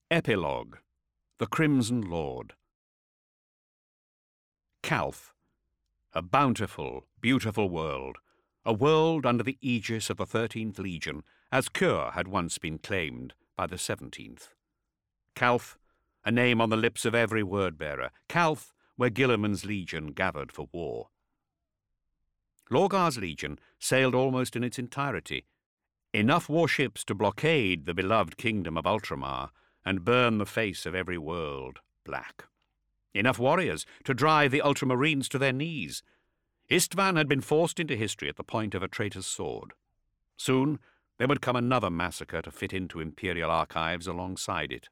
Epilogue. The Crimson Lord. Calth. A bountiful, beautiful world. A world under the aegis of the 13th Legion, as Cure had once been claimed by the 17th. Calth, a name on the lips of every word-bearer. Calth, where Guilliman's legion gathered for war. Lorgar's legion sailed almost in its entirety. Enough warships to blockade the beloved kingdom of Ultramar and burn the face of every world black. Enough warriors to drive the Ultramarines to their knees. Istvan had been forced into history at the point of a traitor's sword. Soon there would come another massacre to fit into Imperial archives alongside it.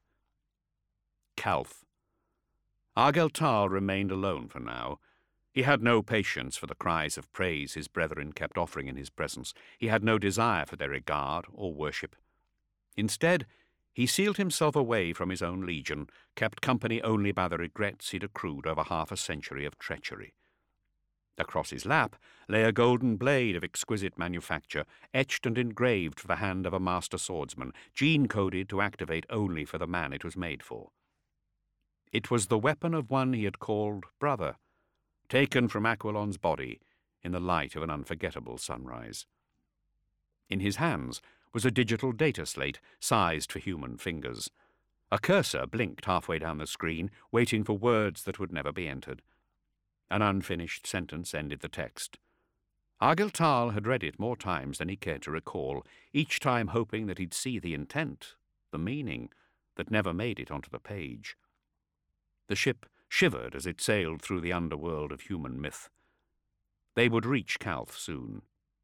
Calth. Argel Tal remained alone for now. He had no patience for the cries of praise his brethren kept offering in his presence. He had no desire for their regard or worship. Instead, he sealed himself away from his own legion, kept company only by the regrets he'd accrued over half a century of treachery. Across his lap lay a golden blade of exquisite manufacture, etched and engraved for the hand of a master swordsman, gene-coded to activate only for the man it was made for. It was the weapon of one he had called brother, taken from Aquilon's body in the light of an unforgettable sunrise. In his hands was a digital data slate sized for human fingers. A cursor blinked halfway down the screen, waiting for words that would never be entered. An unfinished sentence ended the text. Argel Tal had read it more times than he cared to recall, each time hoping that he'd see the intent, the meaning, that never made it onto the page. The ship shivered as it sailed through the underworld of human myth. They would reach Calth soon.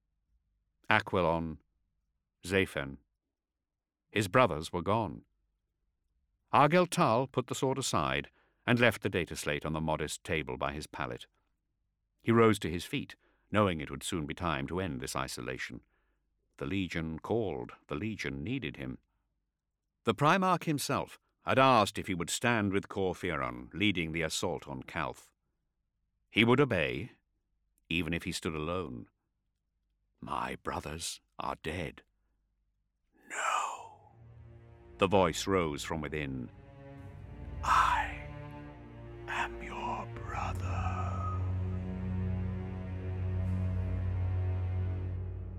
Aquilon, Zaphen. His brothers were gone. Argel Tal put the sword aside and left the data slate on the modest table by his pallet. He rose to his feet, knowing it would soon be time to end this isolation. The Legion called. The Legion needed him. The Primarch himself had asked if he would stand with Khor Phiron, leading the assault on Calth. He would obey, even if he stood alone. "My brothers are dead." "No." The voice rose from within.